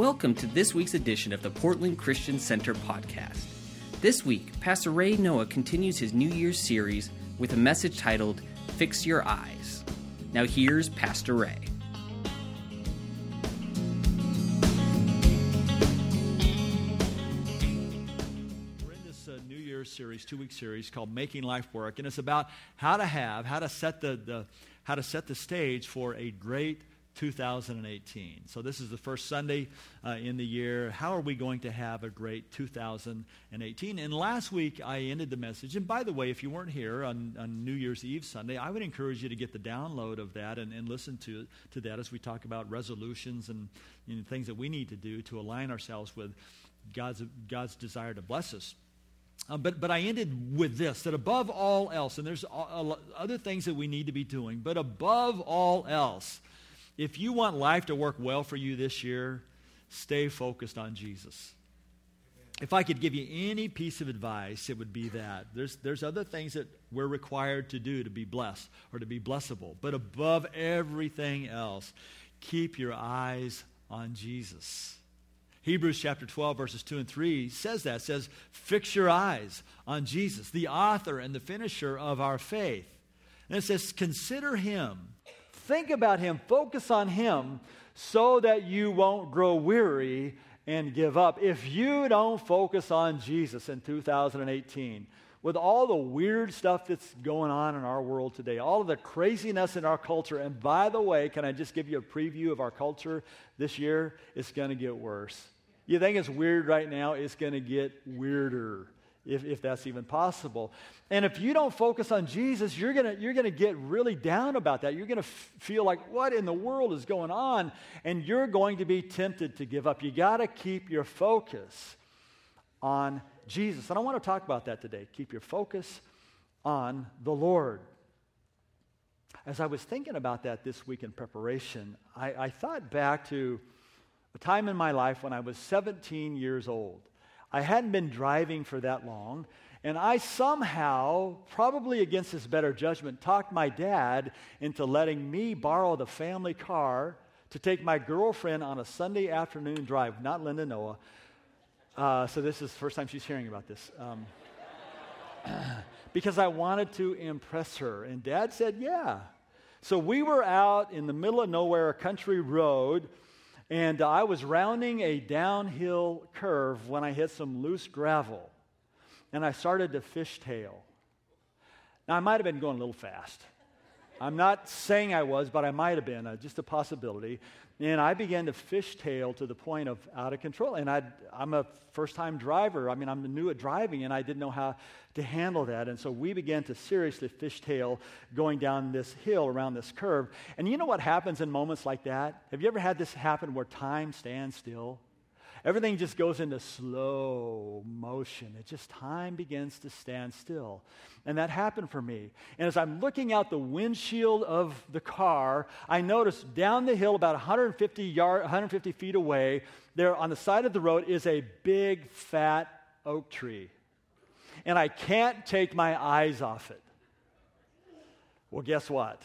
Welcome to this week's edition of the Portland Christian Center podcast. This week, Pastor Ray Noah continues his New Year's series with a message titled, Fix Your Eyes. Now here's Pastor Ray. We're in this New Year's series, 2-week series called Making Life Work, and it's about how to set the stage for a great 2018. So this is the first Sunday in the year. How are we going to have a great 2018? And last week I ended the message. And by the way, if you weren't here on New Year's Eve Sunday, I would encourage you to get the download of that and listen to that as we talk about resolutions and things that we need to do to align ourselves with God's desire to bless us. But I ended with this, that above all else, and there's other things that we need to be doing, but above all else, if you want life to work well for you this year, stay focused on Jesus. If I could give you any piece of advice, it would be that. There's other things that we're required to do to be blessed or to be blessable. But above everything else, keep your eyes on Jesus. Hebrews chapter 12, verses 2 and 3 says that. It says, fix your eyes on Jesus, the author and the finisher of our faith. And it says, consider him. Think about him, focus on him, so that you won't grow weary and give up. If you don't focus on Jesus in 2018, with all the weird stuff that's going on in our world today, all of the craziness in our culture, and by the way, can I just give you a preview of our culture this year? It's going to get worse. You think it's weird right now? It's going to get weirder. If that's even possible. And if you don't focus on Jesus, you're gonna get really down about that. You're gonna feel like, what in the world is going on? And you're going to be tempted to give up. You gotta keep your focus on Jesus. And I want to talk about that today. Keep your focus on the Lord. As I was thinking about that this week in preparation, I thought back to a time in my life when I was 17 years old. I hadn't been driving for that long, and I somehow, probably against his better judgment, talked my dad into letting me borrow the family car to take my girlfriend on a Sunday afternoon drive, not Linda Noah. So this is the first time she's hearing about this. Because I wanted to impress her, and Dad said, yeah. So we were out in the middle of nowhere, a country road, and I was rounding a downhill curve when I hit some loose gravel, and I started to fishtail. Now, I might have been going a little fast. I'm not saying I was, but I might have been, just a possibility. And I began to fishtail to the point of out of control. And I'm a first-time driver. I mean, I'm new at driving, and I didn't know how to handle that. And so we began to seriously fishtail going down this hill around this curve. And you know what happens in moments like that? Have you ever had this happen where time stands still? Everything just goes into slow motion. Time begins to stand still. And that happened for me. And as I'm looking out the windshield of the car, I noticed down the hill about 150 feet away, there on the side of the road is a big, fat oak tree. And I can't take my eyes off it. Well, guess what?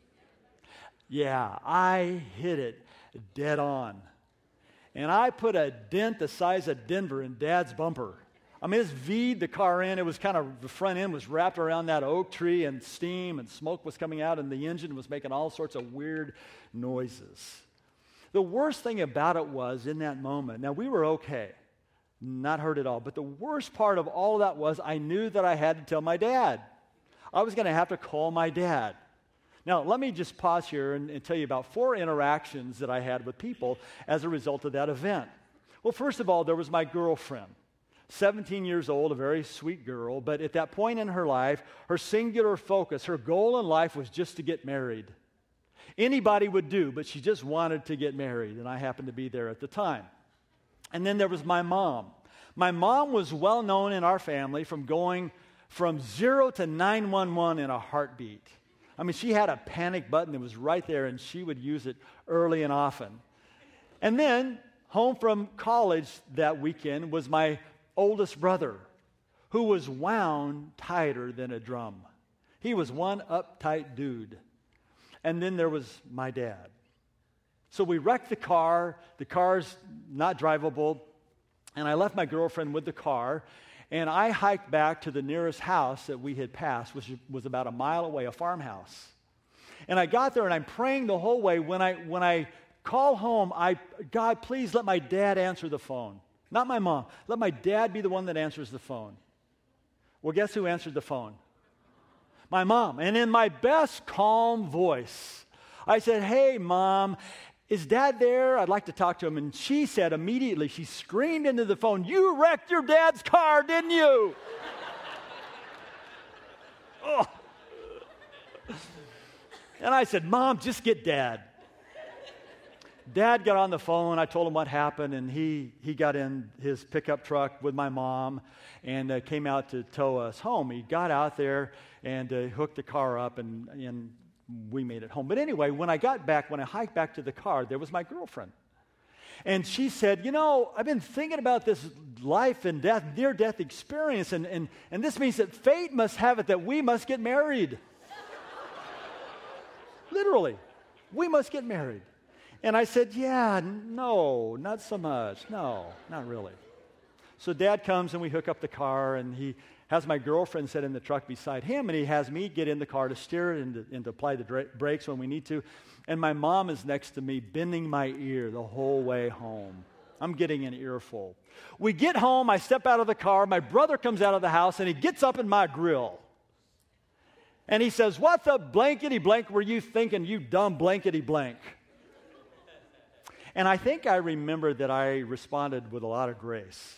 Yeah, I hit it dead on. And I put a dent the size of Denver in Dad's bumper. I mean, it's V'd the car in. It was kind of, the front end was wrapped around that oak tree, and steam and smoke was coming out, and the engine was making all sorts of weird noises. The worst thing about it was, in that moment, now we were okay, not hurt at all, but the worst part of all of that was I knew that I had to tell my dad. I was going to have to call my dad. Now, let me just pause here and tell you about 4 interactions that I had with people as a result of that event. Well, first of all, there was my girlfriend, 17 years old, a very sweet girl, but at that point in her life, her singular focus, her goal in life was just to get married. Anybody would do, but she just wanted to get married, and I happened to be there at the time. And then there was my mom. My mom was well known in our family from going from 0 to 911 in a heartbeat. I mean, she had a panic button that was right there, and she would use it early and often. And then, home from college that weekend was my oldest brother, who was wound tighter than a drum. He was one uptight dude. And then there was my dad. So we wrecked the car. The car's not drivable. And I left my girlfriend with the car. And I hiked back to the nearest house that we had passed, which was about a mile away, a farmhouse. And I got there, and I'm praying the whole way. When I call home, God, please let my dad answer the phone. Not my mom. Let my dad be the one that answers the phone. Well, guess who answered the phone? My mom. And in my best calm voice, I said, "Hey, Mom, is Dad there? I'd like to talk to him." And she said immediately, she screamed into the phone, "You wrecked your dad's car, didn't you?" Oh. And I said, "Mom, just get Dad." Dad got on the phone. I told him what happened, and he got in his pickup truck with my mom and came out to tow us home. He got out there and hooked the car up, and we made it home. But anyway, when I hiked back to the car, there was my girlfriend. And she said, "I've been thinking about this life and death, near-death experience, and this means that fate must have it that we must get married." Literally, we must get married. And I said, "Yeah, no, not so much. No, not really." So Dad comes and we hook up the car, and he has my girlfriend sit in the truck beside him, and he has me get in the car to steer it and to apply the brakes when we need to. And my mom is next to me, bending my ear the whole way home. I'm getting an earful. We get home, I step out of the car, my brother comes out of the house, and he gets up in my grill. And he says, "What the blankety blank were you thinking, you dumb blankety blank?" And I think I remember that I responded with a lot of grace.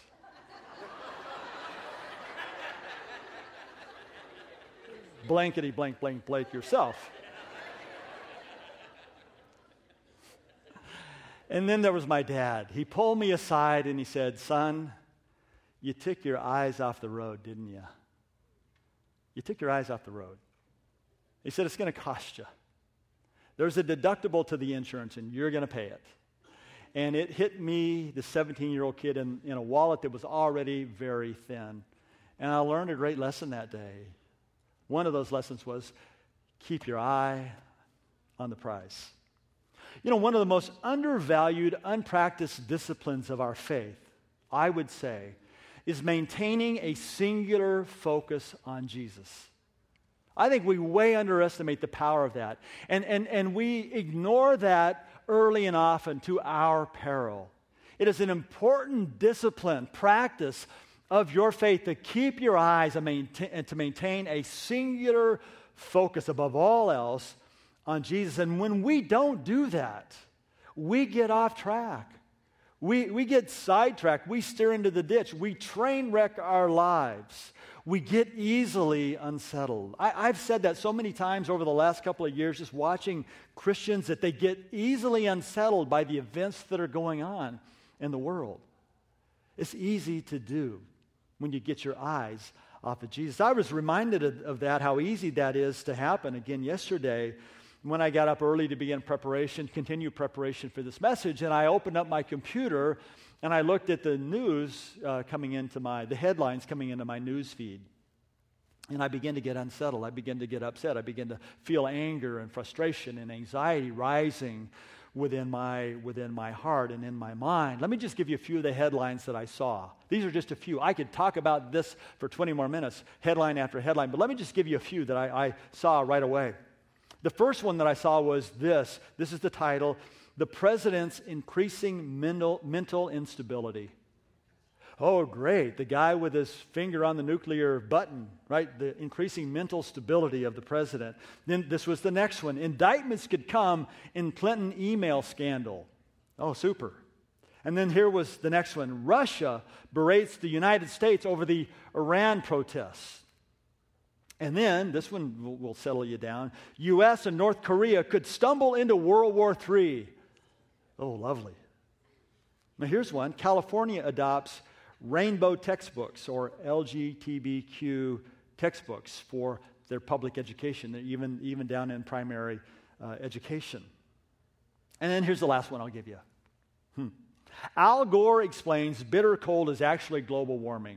Blankety blank blank blank yourself. And then there was my dad. He pulled me aside and he said, "Son, you took your eyes off the road, didn't you? You took your eyes off the road." He said, "It's going to cost you. There's a deductible to the insurance, and you're going to pay it." And it hit me, the 17-year-old kid, in a wallet that was already very thin. And I learned a great lesson that day. One of those lessons was, keep your eye on the prize. One of the most undervalued, unpracticed disciplines of our faith, I would say, is maintaining a singular focus on Jesus. I think we way underestimate the power of that. And we ignore that early and often to our peril. It is an important discipline, practice of your faith to keep your eyes and to maintain a singular focus above all else on Jesus. And when we don't do that, we get off track. We get sidetracked. We steer into the ditch. We train wreck our lives. We get easily unsettled. I've said that so many times over the last couple of years, just watching Christians, that they get easily unsettled by the events that are going on in the world. It's easy to do when you get your eyes off of Jesus. I was reminded of that, how easy that is to happen again yesterday when I got up early to begin continue preparation for this message, and I opened up my computer and I looked at the news the headlines coming into my news feed. And I began to get unsettled. I began to get upset. I began to feel anger and frustration and anxiety rising within my heart and in my mind. Let me just give you a few of the headlines that I saw. These are just a few. I could talk about this for 20 more minutes, headline after headline, but let me just give you a few that I saw right away. The first one that I saw was this. This is the title, "The President's Increasing Mental Instability." Oh, great. The guy with his finger on the nuclear button, right? The increasing mental stability of the president. Then this was the next one. Indictments could come in Clinton email scandal. Oh, super. And then here was the next one. Russia berates the United States over the Iran protests. And then, this one will settle you down. U.S. and North Korea could stumble into World War III. Oh, lovely. Now here's one. California adopts rainbow textbooks, or LGBTQ textbooks, for their public education, even down in primary education. And then here's the last one I'll give you. Al Gore explains bitter cold is actually global warming.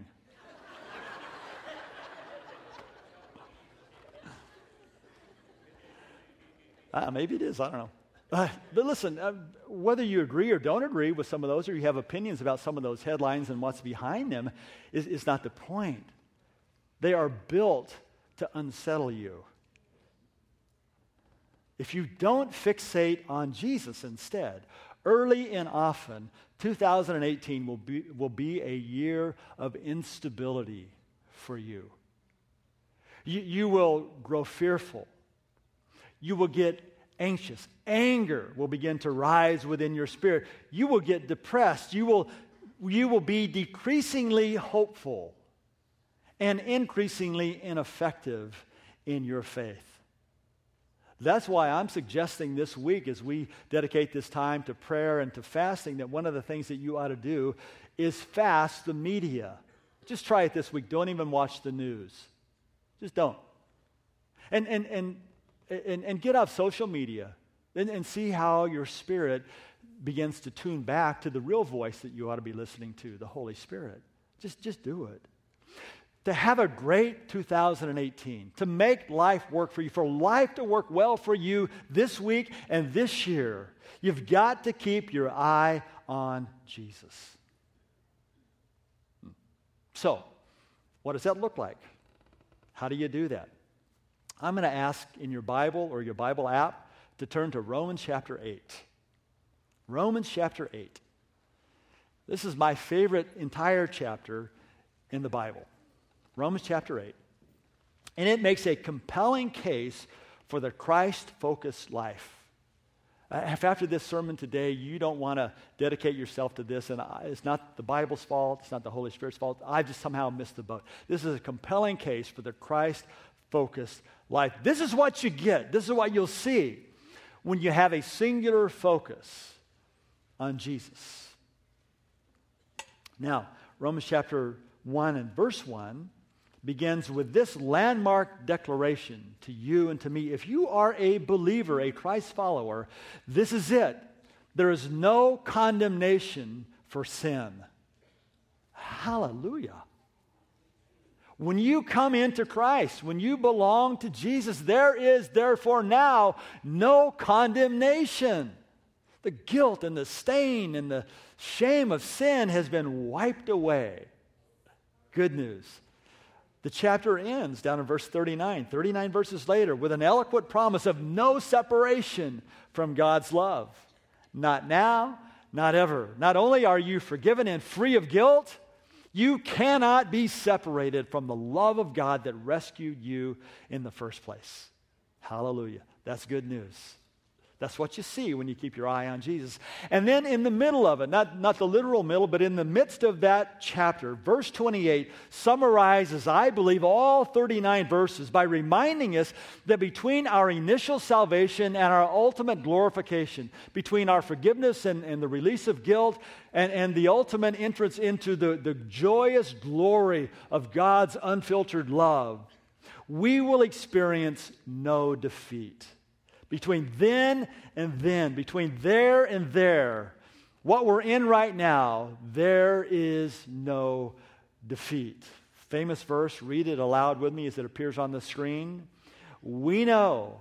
Maybe it is, I don't know. But listen, whether you agree or don't agree with some of those, or you have opinions about some of those headlines and what's behind them, is not the point. They are built to unsettle you. If you don't fixate on Jesus instead, early and often, 2018 will be a year of instability for you. You will grow fearful. You will get anxious. Anger will begin to rise within your spirit. You will get depressed. You will be decreasingly hopeful and increasingly ineffective in your faith. That's why I'm suggesting this week, as we dedicate this time to prayer and to fasting, that one of the things that you ought to do is fast the media. Just try it this week. Don't even watch the news. Just don't. And get off social media and see how your spirit begins to tune back to the real voice that you ought to be listening to, the Holy Spirit. Just do it. To have a great 2018, to make life work for you, for life to work well for you this week and this year, you've got to keep your eye on Jesus. So, what does that look like? How do you do that? I'm going to ask in your Bible or your Bible app to turn to Romans chapter 8. Romans chapter 8. This is my favorite entire chapter in the Bible. Romans chapter 8. And it makes a compelling case for the Christ-focused life. If after this sermon today you don't want to dedicate yourself to this, and it's not the Bible's fault, it's not the Holy Spirit's fault, I've just somehow missed the boat. This is a compelling case for the Christ-focused life. This is what you get. This is what you'll see when you have a singular focus on Jesus. Now, Romans chapter 1 and verse 1 begins with this landmark declaration to you and to me. If you are a believer, a Christ follower, this is it. There is no condemnation for sin. Hallelujah. When you come into Christ, when you belong to Jesus, there is therefore now no condemnation. The guilt and the stain and the shame of sin has been wiped away. Good news. The chapter ends down in verse 39 verses later, with an eloquent promise of no separation from God's love. Not now, not ever. Not only are you forgiven and free of guilt, you cannot be separated from the love of God that rescued you in the first place. Hallelujah. That's good news. That's what you see when you keep your eye on Jesus. And then in the middle of it, not the literal middle, but in the midst of that chapter, verse 28 summarizes, I believe, all 39 verses by reminding us that between our initial salvation and our ultimate glorification, between our forgiveness and the release of guilt and the ultimate entrance into the joyous glory of God's unfiltered love, we will experience no defeat. Between then and then, between there and there, what we're in right now, there is no defeat. Famous verse, read it aloud with me as it appears on the screen. We know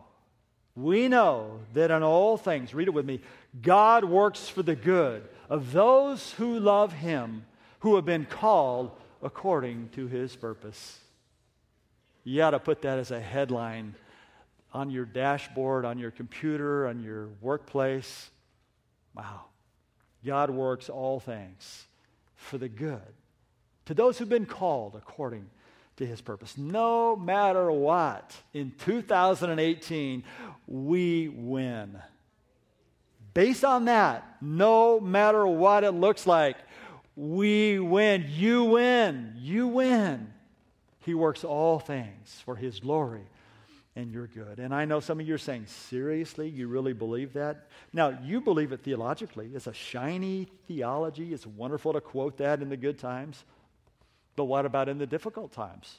that in all things, read it with me, God works for the good of those who love Him, who have been called according to His purpose. You ought to put that as a headline on your dashboard, on your computer, on your workplace. Wow. God works all things for the good to those who've been called according to His purpose. No matter what, in 2018, we win. Based on that, no matter what it looks like, we win. You win. You win. He works all things for His glory and your good. And I know some of you are saying, seriously, you really believe that? Now, you believe it theologically. It's a shiny theology. It's wonderful to quote that in the good times. But what about in the difficult times?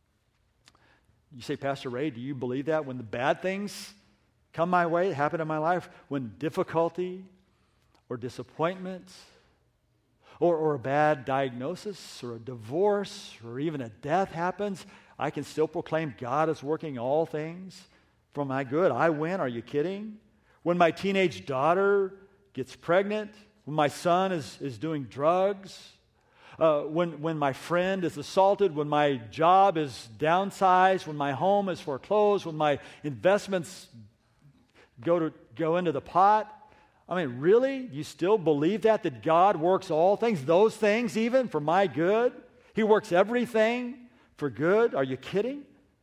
You say, Pastor Ray, do you believe that when the bad things come my way, happen in my life, when difficulty or disappointment or a bad diagnosis or a divorce or even a death happens, I can still proclaim God is working all things for my good? I win. Are you kidding? when my teenage daughter gets pregnant, when my son is doing drugs, when my friend is assaulted, when my job is downsized, when my home is foreclosed, when my investments go into the pot. I mean, really? You still believe that God works all things, those things even, for my good? He works everything for good? Are you kidding?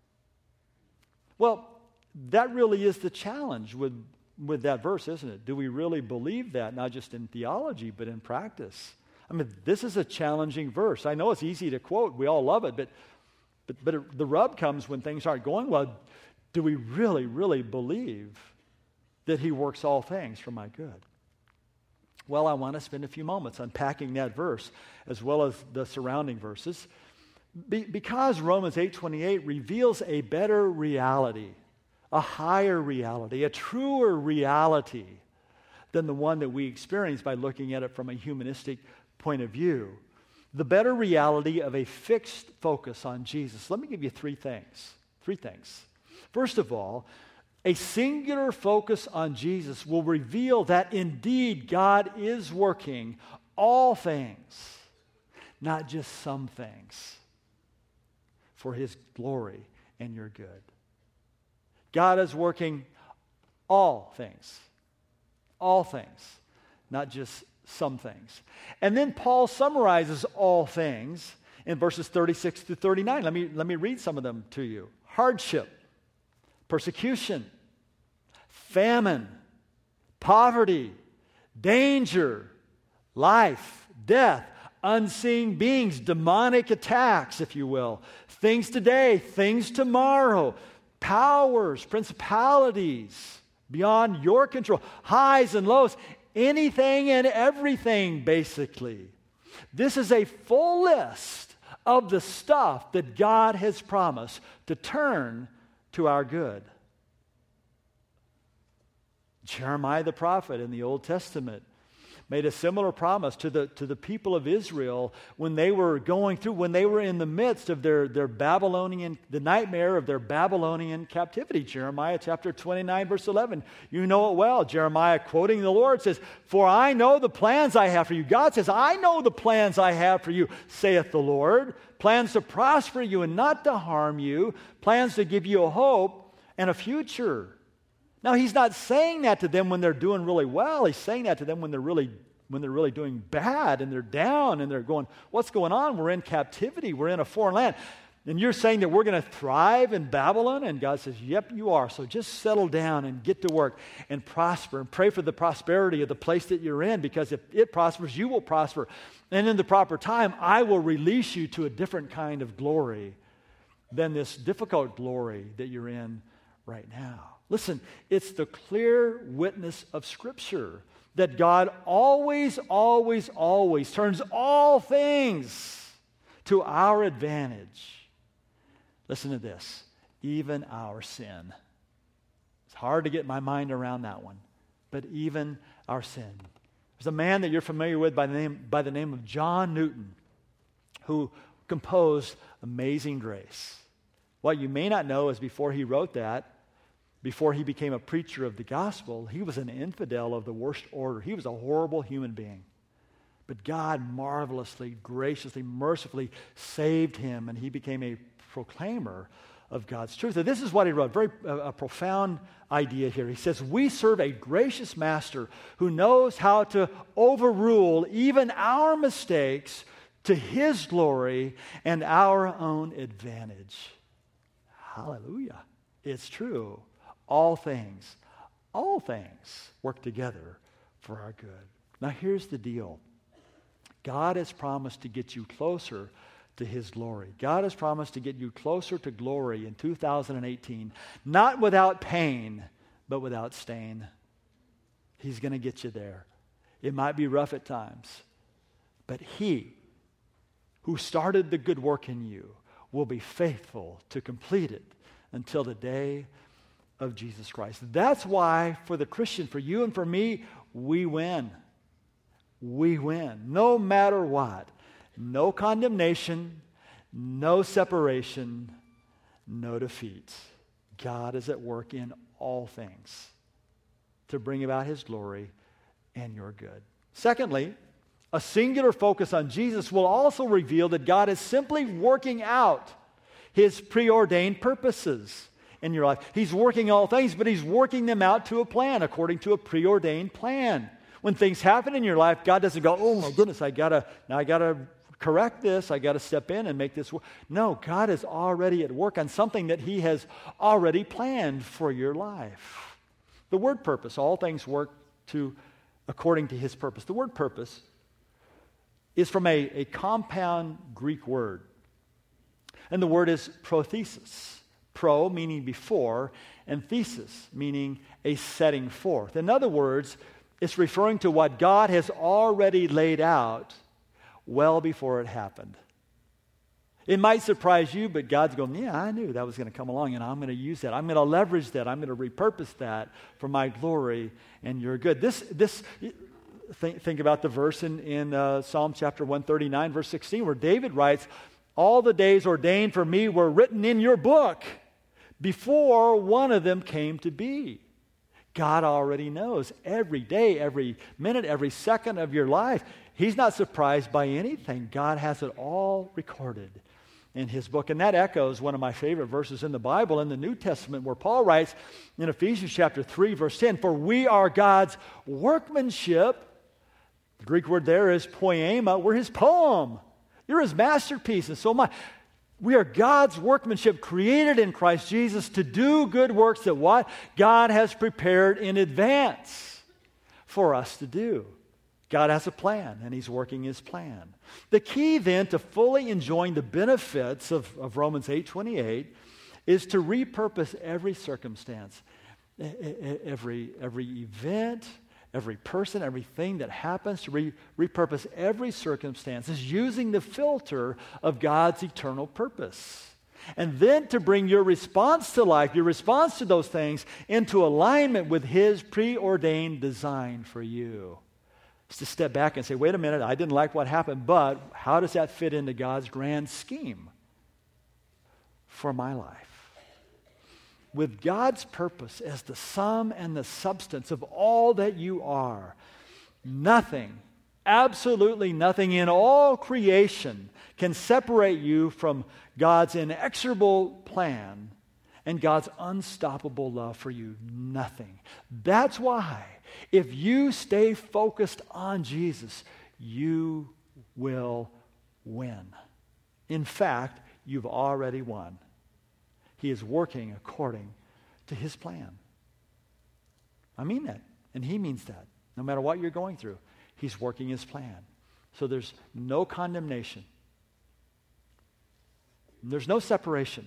Well, that really is the challenge with that verse, isn't it? Do we really believe that, not just in theology, but in practice? I mean, this is a challenging verse. I know it's easy to quote. We all love it, but the rub comes when things aren't going well. Do we really, really believe that He works all things for my good? Well, I want to spend a few moments unpacking that verse as well as the surrounding verses, because Romans 8:28 reveals a better reality, a higher reality, a truer reality than the one that we experience by looking at it from a humanistic point of view. The better reality of a fixed focus on Jesus. Let me give you three things. First of all, a singular focus on Jesus will reveal that indeed God is working all things, not just some things, for His glory and your good. God is working all things, not just some things. And then Paul summarizes all things in verses 36 to 39. Let me read some of them to you. Hardship, persecution, famine, poverty, danger, life, death, unseen beings, demonic attacks, if you will, things today, things tomorrow, powers, principalities beyond your control, highs and lows, anything and everything, basically. This is a full list of the stuff that God has promised to turn to our good. Jeremiah the prophet in the Old Testament made a similar promise to the people of Israel when they were in the midst of their Babylonian, the nightmare of their Babylonian captivity. Jeremiah chapter 29, verse 11. You know it well. Jeremiah, quoting the Lord, says, "For I know the plans I have for you." God says, "I know the plans I have for you, saith the Lord. Plans to prosper you and not to harm you. Plans to give you a hope and a future." Now, He's not saying that to them when they're doing really well. He's saying that to them when they're really doing bad and they're down and they're going, "What's going on? We're in captivity. We're in a foreign land. And you're saying that we're going to thrive in Babylon?" And God says, "Yep, you are. So just settle down and get to work and prosper and pray for the prosperity of the place that you're in, because if it prospers, you will prosper. And in the proper time, I will release you to a different kind of glory than this difficult glory that you're in right now." Listen, it's the clear witness of Scripture that God always, always, always turns all things to our advantage. Listen to this, even our sin. It's hard to get my mind around that one, but even our sin. There's a man that you're familiar with by the name of John Newton, who composed Amazing Grace. What you may not know is before he wrote that, before he became a preacher of the gospel, he was an infidel of the worst order. He was a horrible human being. But God marvelously, graciously, mercifully saved him, and he became a proclaimer of God's truth. And this is what he wrote, a profound idea here. He says, "We serve a gracious master who knows how to overrule even our mistakes to His glory and our own advantage." Hallelujah. It's true. All things work together for our good. Now here's the deal. God has promised to get you closer to His glory. God has promised to get you closer to glory in 2018, not without pain, but without stain. He's going to get you there. It might be rough at times, but He who started the good work in you will be faithful to complete it until the day of Jesus Christ. That's why for the Christian, for you and for me, we win. We win. No matter what. No condemnation, no separation, no defeat. God is at work in all things to bring about His glory and your good. Secondly, a singular focus on Jesus will also reveal that God is simply working out His preordained purposes in your life. He's working all things, but He's working them out to a plan, according to a preordained plan. When things happen in your life, God doesn't go, oh my goodness, I gotta correct this, I gotta step in and make this work. No, God is already at work on something that He has already planned for your life. The word purpose, all things work according to His purpose. The word purpose is from a compound Greek word. And the word is prothesis. Pro meaning before, and thesis meaning a setting forth. In other words, it's referring to what God has already laid out well before it happened. It might surprise you, but God's going, yeah, I knew that was going to come along, and I'm going to use that. I'm going to leverage that. I'm going to repurpose that for my glory and your good. Think about the verse in Psalm chapter 139, verse 16, where David writes, all the days ordained for me were written in your book before one of them came to be. God already knows every day, every minute, every second of your life. He's not surprised by anything. God has it all recorded in His book. And that echoes one of my favorite verses in the Bible, in the New Testament, where Paul writes in Ephesians chapter 3, verse 10, for we are God's workmanship. The Greek word there is poema. We're His poem. You're His masterpiece, and so am I. We are God's workmanship, created in Christ Jesus to do good works that what? God has prepared in advance for us to do. God has a plan, and He's working His plan. The key then to fully enjoying the benefits of Romans 8:28 is to repurpose every circumstance, every event, every person, everything that happens, to repurpose every circumstance is using the filter of God's eternal purpose. And then to bring your response to life, your response to those things, into alignment with His preordained design for you. It's to step back and say, wait a minute, I didn't like what happened, but how does that fit into God's grand scheme for my life? With God's purpose as the sum and the substance of all that you are, nothing, absolutely nothing in all creation can separate you from God's inexorable plan and God's unstoppable love for you. Nothing. That's why, if you stay focused on Jesus, you will win. In fact, you've already won. He is working according to His plan. I mean that, and He means that. No matter what you're going through, He's working His plan. So there's no condemnation. There's no separation.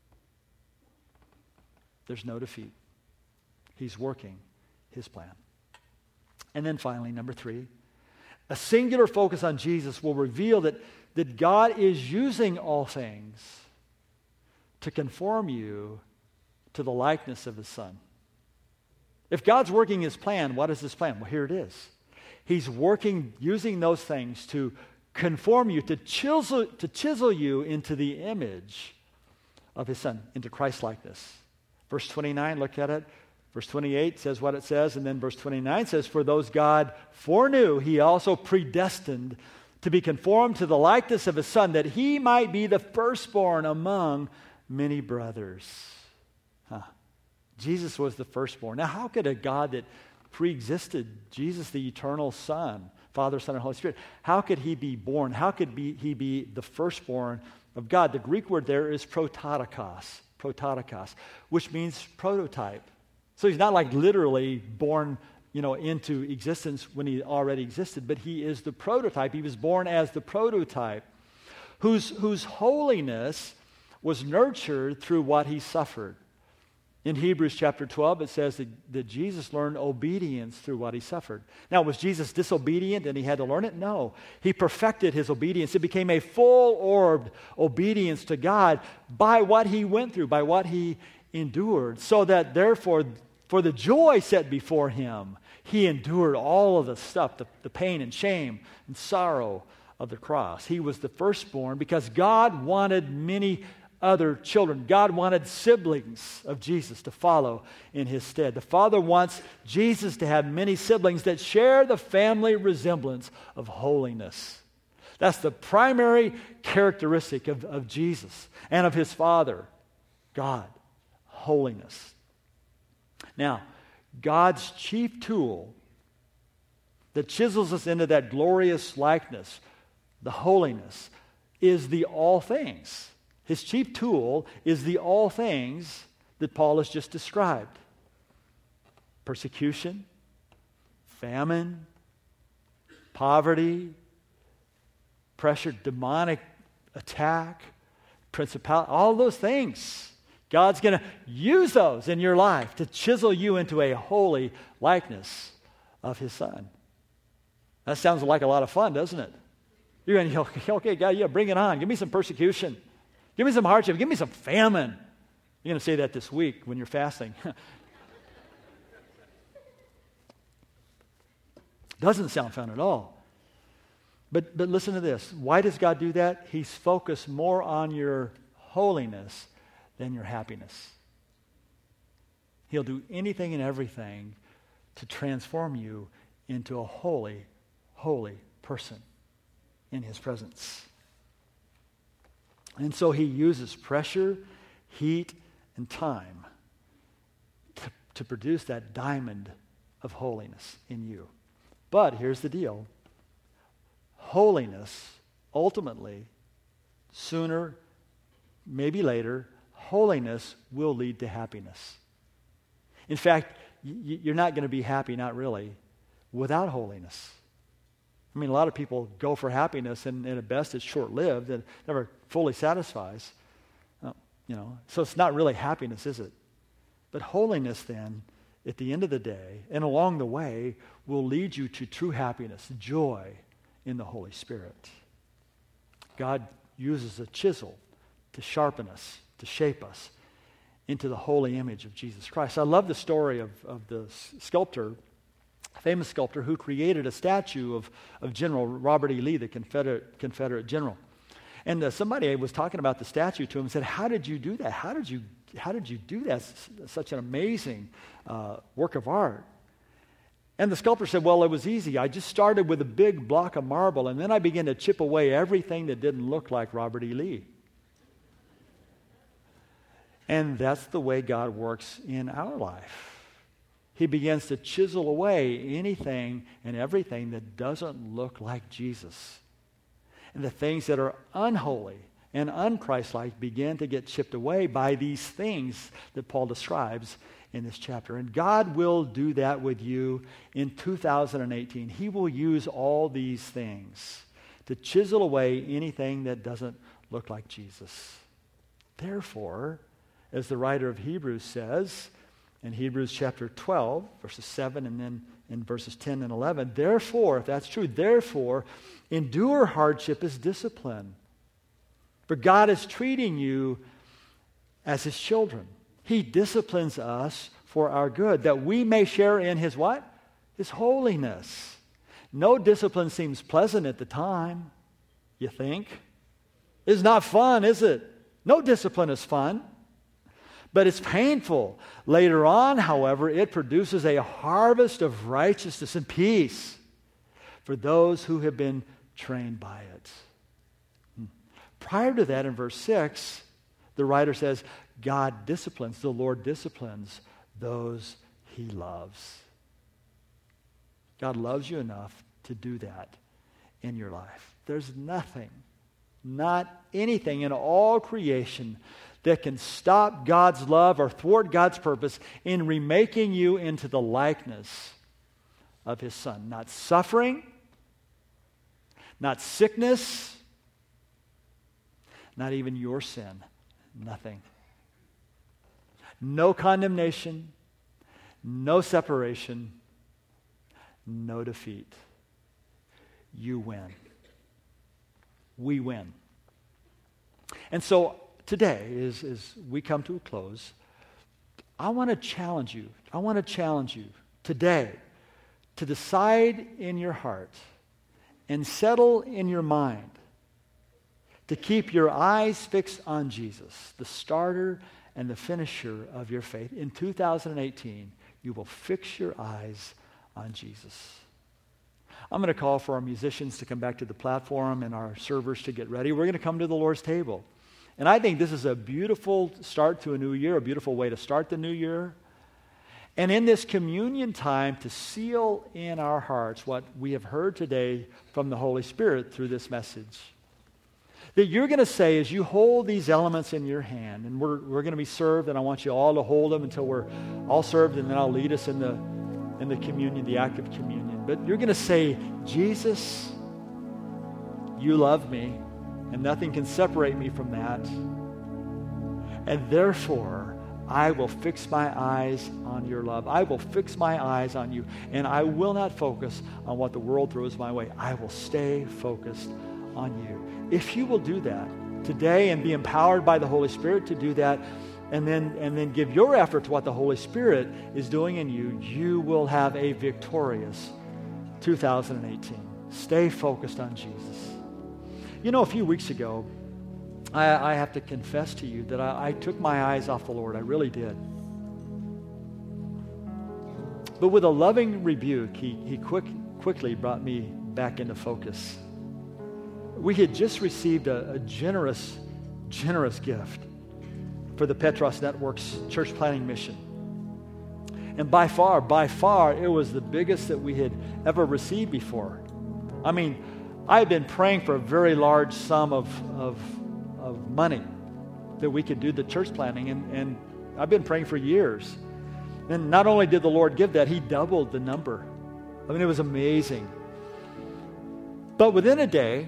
There's no defeat. He's working His plan. And then finally, number 3, a singular focus on Jesus will reveal that God is using all things to conform you to the likeness of His Son. If God's working His plan, what is His plan? Well, here it is. He's working, using those things to conform you, to chisel you into the image of His Son, into Christ-likeness. Verse 29, look at it. Verse 28 says what it says, and then verse 29 says, for those God foreknew, He also predestined to be conformed to the likeness of His Son, that He might be the firstborn among many brothers. Jesus was the firstborn. Now, how could a God that pre-existed, Jesus, the eternal Son, Father, Son, and Holy Spirit, how could He be born? How could He be the firstborn of God? The Greek word there is prototokos, which means prototype. So He's not like literally born, into existence when He already existed, but He is the prototype. He was born as the prototype, whose holiness was nurtured through what He suffered. In Hebrews chapter 12, it says that Jesus learned obedience through what He suffered. Now, was Jesus disobedient and He had to learn it? No. He perfected His obedience. It became a full-orbed obedience to God by what He went through, by what He endured, so that therefore, for the joy set before Him, He endured all of the stuff, the pain and shame and sorrow of the cross. He was the firstborn because God wanted many other children. God wanted siblings of Jesus to follow in his stead. The Father wants Jesus to have many siblings that share the family resemblance of holiness. That's the primary characteristic of Jesus and of his Father, God, holiness. Now, God's chief tool that chisels us into that glorious likeness, the holiness, is the all things. His chief tool is the all things that Paul has just described. Persecution, famine, poverty, pressure, demonic attack, principality, all those things. God's going to use those in your life to chisel you into a holy likeness of his Son. That sounds like a lot of fun, doesn't it? You're going to, okay, God, yeah, bring it on. Give me some persecution. Give me some hardship. Give me some famine. You're going to say that this week when you're fasting. Doesn't sound fun at all. But listen to this. Why does God do that? He's focused more on your holiness than your happiness. He'll do anything and everything to transform you into a holy person in his presence. And so he uses pressure, heat, and time to produce that diamond of holiness in you. But here's the deal. Holiness, ultimately, sooner, maybe later, holiness will lead to happiness. In fact, you're not going to be happy, not really, without holiness. I mean, a lot of people go for happiness, and at best it's short-lived and never fully satisfies. So it's not really happiness, is it? But holiness, then, at the end of the day and along the way, will lead you to true happiness, joy in the Holy Spirit. God uses a chisel to sharpen us, to shape us into the holy image of Jesus Christ. I love the story of the sculptor, famous sculptor who created a statue of General Robert E. Lee, the Confederate general. And somebody was talking about the statue to him and said, "How did you do that? How did you do that? Such an amazing work of art." And the sculptor said, "Well, it was easy. I just started with a big block of marble, and then I began to chip away everything that didn't look like Robert E. Lee." And that's the way God works in our life. He begins to chisel away anything and everything that doesn't look like Jesus. And the things that are unholy and unchristlike begin to get chipped away by these things that Paul describes in this chapter. And God will do that with you in 2018. He will use all these things to chisel away anything that doesn't look like Jesus. Therefore, as the writer of Hebrews says in Hebrews chapter 12, verses 7, and then in verses 10 and 11, therefore, if that's true, therefore, endure hardship as discipline. For God is treating you as his children. He disciplines us for our good, that we may share in his what? His holiness. No discipline seems pleasant at the time, you think. It's not fun, is it? No discipline is fun. But it's painful. Later on, however, it produces a harvest of righteousness and peace for those who have been trained by it. Prior to that, in verse 6, the writer says, God disciplines, the Lord disciplines those he loves. God loves you enough to do that in your life. There's nothing, not anything in all creation that can stop God's love or thwart God's purpose in remaking you into the likeness of his Son. Not suffering, not sickness, not even your sin. Nothing. No condemnation, no separation, no defeat. You win. We win. And so today, as we come to a close, I want to challenge you. I want to challenge you today to decide in your heart and settle in your mind to keep your eyes fixed on Jesus, the starter and the finisher of your faith. In 2018, you will fix your eyes on Jesus. I'm going to call for our musicians to come back to the platform and our servers to get ready. We're going to come to the Lord's table. And I think this is a beautiful start to a new year, a beautiful way to start the new year. And in this communion time, to seal in our hearts what we have heard today from the Holy Spirit through this message. That you're going to say as you hold these elements in your hand, and we're going to be served, and I want you all to hold them until we're all served, and then I'll lead us in the communion, the act of communion. But you're going to say, Jesus, you love me, and nothing can separate me from that. And therefore, I will fix my eyes on your love. I will fix my eyes on you, and I will not focus on what the world throws my way. I will stay focused on you. If you will do that today and be empowered by the Holy Spirit to do that, and then give your effort to what the Holy Spirit is doing in you, you will have a victorious 2018. Stay focused on Jesus. You know, a few weeks ago, I have to confess to you that I took my eyes off the Lord. I really did. But with a loving rebuke, he quickly brought me back into focus. We had just received a generous gift for the Petros Network's church planting mission. And by far, it was the biggest that we had ever received before. I mean, I had been praying for a very large sum of money that we could do the church planting, and I've been praying for years. And not only did the Lord give that, He doubled the number. I mean, it was amazing. But within a day,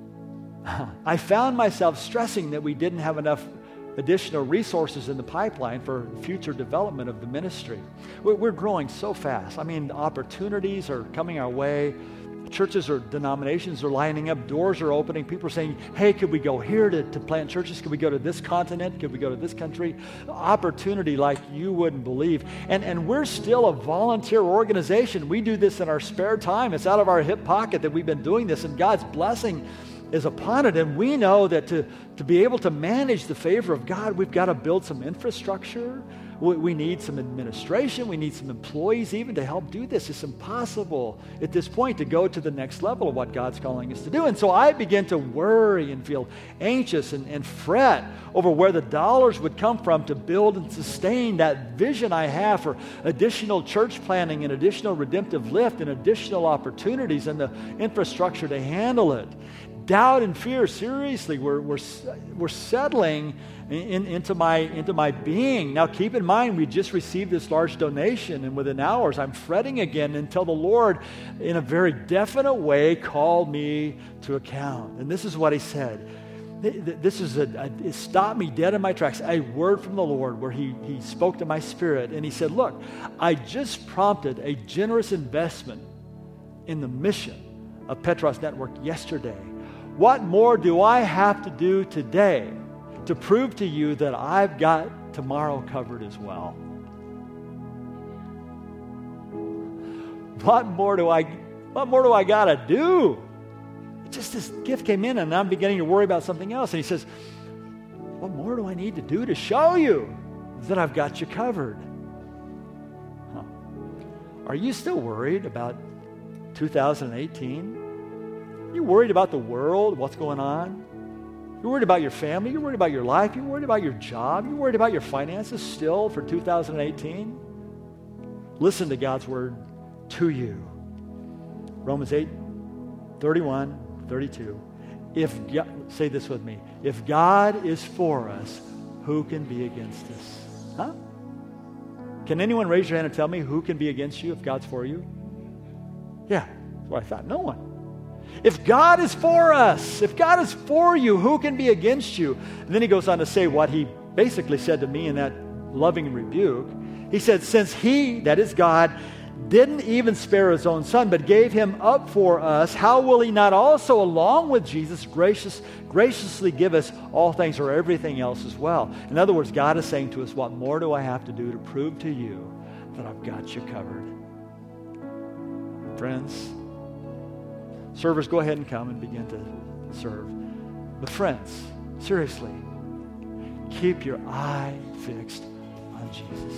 I found myself stressing that we didn't have enough additional resources in the pipeline for future development of the ministry. We're growing so fast. I mean, opportunities are coming our way. Churches or denominations are lining up. Doors are opening. People are saying, hey, could we go here to plant churches? Could we go to this continent? Could we go to this country? Opportunity like you wouldn't believe. And we're still a volunteer organization. We do this in our spare time. It's out of our hip pocket that we've been doing this, and God's blessing is upon it. And we know that to be able to manage the favor of God, we've got to build some infrastructure. We need some administration. We need some employees even to help do this. It's impossible at this point to go to the next level of what God's calling us to do. And so I began to worry and feel anxious and fret over where the dollars would come from to build and sustain that vision I have for additional church planning and additional redemptive lift and additional opportunities and the infrastructure to handle it. Doubt and fear, seriously, we're settling into my being. Now, keep in mind, we just received this large donation, and within hours, I'm fretting again until the Lord, in a very definite way, called me to account. And this is what He said. This is it stopped me dead in my tracks. A word from the Lord where He spoke to my spirit, and He said, look, I just prompted a generous investment in the mission of Petros Network yesterday. What more do I have to do today to prove to you that I've got tomorrow covered as well? What more do I got to do? Just this gift came in, and I'm beginning to worry about something else. And He says, what more do I need to do to show you that I've got you covered? Are you still worried about 2018? You're worried about the world, what's going on? You're worried about your family. You're worried about your life. You're worried about your job. You're worried about your finances still for 2018. Listen to God's word to you. Romans 8:31-32. Say this with me. If God is for us, who can be against us? Huh? Can anyone raise your hand and tell me who can be against you if God's for you? Yeah, that's what I thought. No one. If God is for us, if God is for you, who can be against you? And then He goes on to say what He basically said to me in that loving rebuke. He said, since He, that is God, didn't even spare His own Son, but gave Him up for us, how will He not also, along with Jesus, graciously give us all things or everything else as well? In other words, God is saying to us, what more do I have to do to prove to you that I've got you covered? Friends, servers, go ahead and come and begin to serve. But friends, seriously, keep your eye fixed on Jesus.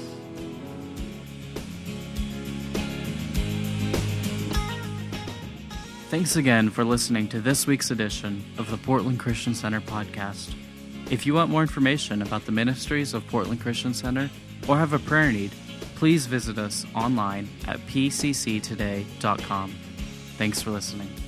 Thanks again for listening to this week's edition of the Portland Christian Center podcast. If you want more information about the ministries of Portland Christian Center or have a prayer need, please visit us online at pcctoday.com. Thanks for listening.